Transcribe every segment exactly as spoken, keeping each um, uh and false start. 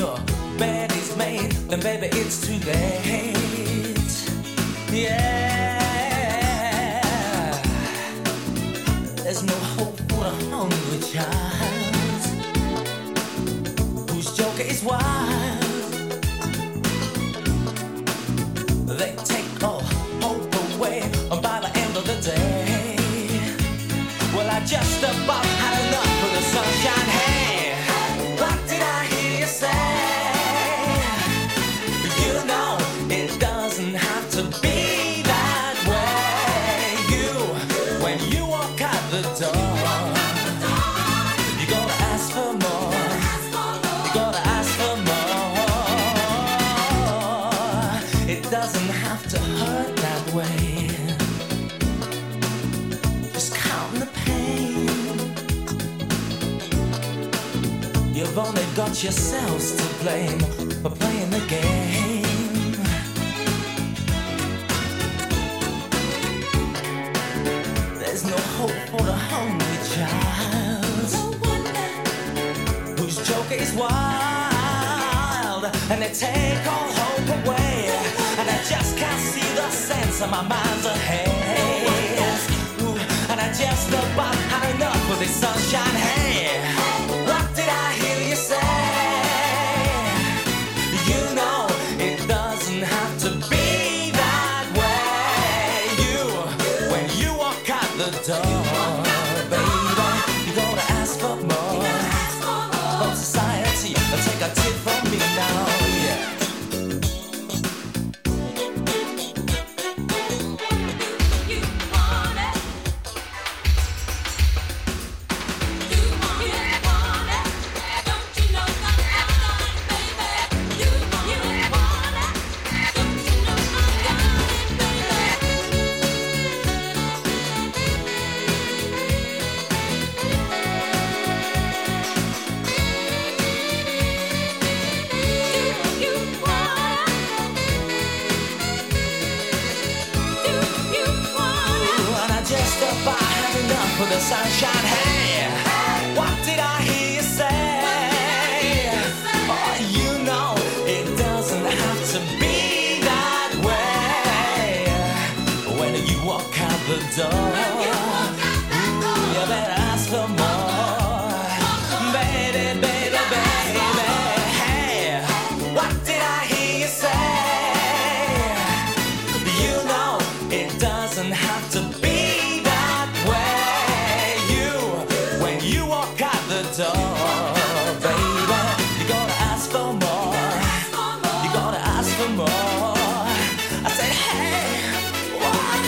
your bed is made, then baby it's too late. Yeah, there's no hope for a hungry child whose joker is wild. They take all hope away by the end of the day. Well, I just about had enough of the sunshine. Hey, what did I hear you say? You know it doesn't have to be that way. You, when you walk out the door, you gotta ask for more. You gotta ask for more. It doesn't have to hurt that way. Just count the pain. You've only got yourselves to blame for playing the game. There's no hope for the hungry child whose joker is wild, and they take all hope away. And I just can't see the sense of my mind's ahead. Ooh, and I just about had enough of this sunshine. Hey, what did I hear you say? You know it doesn't have to be that way. You, when you walk out the door, baby, you gotta ask for more from society. Take a tip from me now, yeah. For the sunshine, hey, what did I hear you say? Oh, you know it doesn't have to be that way. When you walk out the door, ooh, you better ask for more, baby, baby, baby. Hey, what did I hear you say? You know it doesn't have to be. Door, baby, you gotta ask for more. You gotta ask for more. I said, hey, what?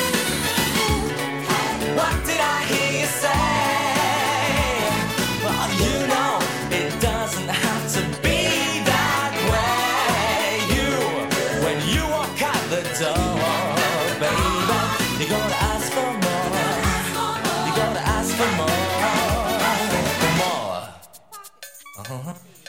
What did I hear you say? Well, you know it doesn't have to be that way. You, when you walk out the door, baby, you gotta ask for more. You gotta ask for more. Uh-huh.